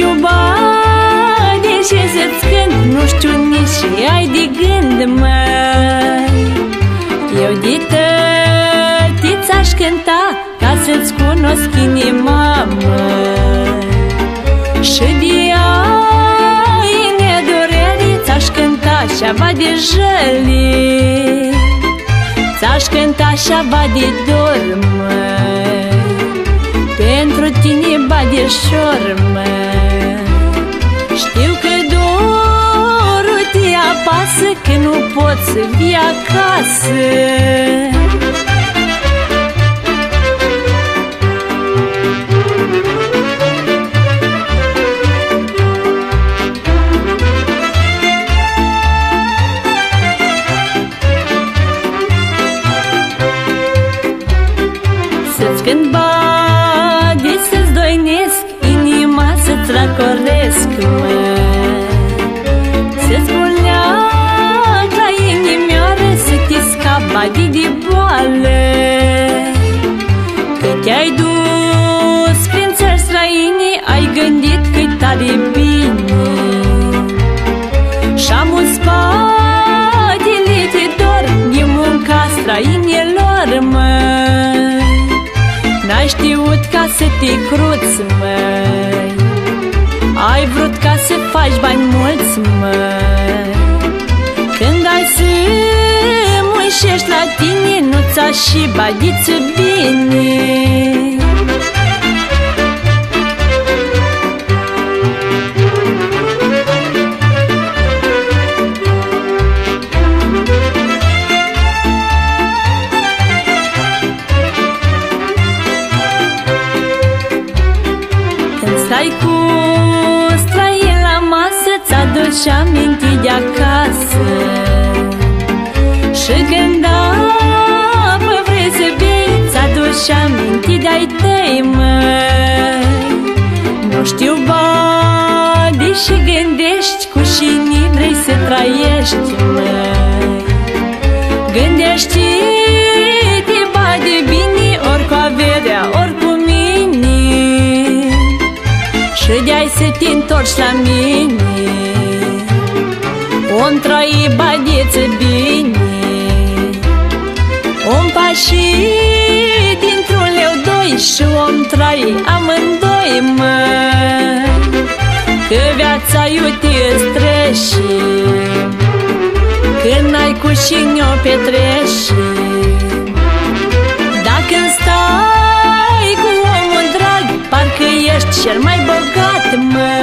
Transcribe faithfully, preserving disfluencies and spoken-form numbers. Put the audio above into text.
știu bani și să-ți cânt, nu știu nici ce ai de gând, măi. Eu de tătiți aș cânta ca să-ți cunosc inima, măi. Și de ai nedureri ți-aș cânta ceva de jăli, ți-aș cânta ceva de dor, măi. Pentru tine badișor, măi. Știu că dorul te apasă, că nu poți să vii acasă. Să-ți cânt badi, să-ți doinesc inima, să-ți racoresc, măi. Să-ți buleag la inimioară, să te scap badi de boală. Că te-ai dus prin țări străine, ai gândit cât tare bine. Și-am un spatele te dor din munca străinilor, măi. N-ai știut ca să te cruți, măi. Ai vrut ca să faci bani mulți, măi. Când ai să mușești la tine, nu-ți-a și badiță bine. Stai cu străini la masă, ți-aduci amintiri de acasă. Și când apă vrei să bei, ți-aduci amintiri de-ai tăi, măi. Nu știu badi și gândești cu cine vrei să trăiești, măi. Gândește-te badi bine, ori cu averea, ori cu mine. Și de-ai să te întorci la mine, om trăi badeță bine. Om pași dintr-un leu doi și om trăi amândoi, măi. Că viața iute streși, când n-ai cu cine o petreși. Dacă stai cu omul drag, parcă ești cel mai bogat, măi.